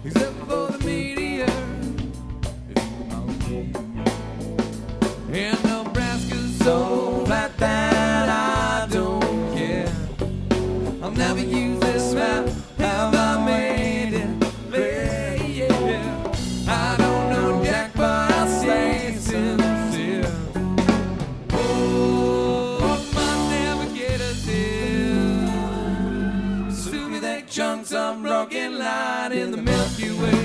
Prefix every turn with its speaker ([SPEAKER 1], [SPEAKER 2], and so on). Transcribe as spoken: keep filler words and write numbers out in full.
[SPEAKER 1] except for the meteor. And Nebraska's so flat that I don't care. I'll never use this map. Have I made it clear? Yeah. I don't know Jack, but I'll stay sincere. Oh, my navigator's here. Assuming they chunks of broken light in the Milky Way.